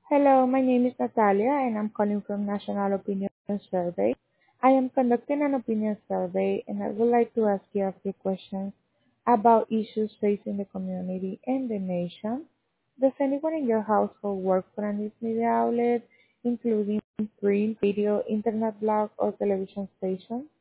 Hello, my name is Natalia and I'm calling from National Opinion Survey. I am conducting an opinion survey and I would like to ask you a few questions about issues facing the community and the nation. Does anyone in your household work for a news media outlet, including print, radio, internet blog, or television station?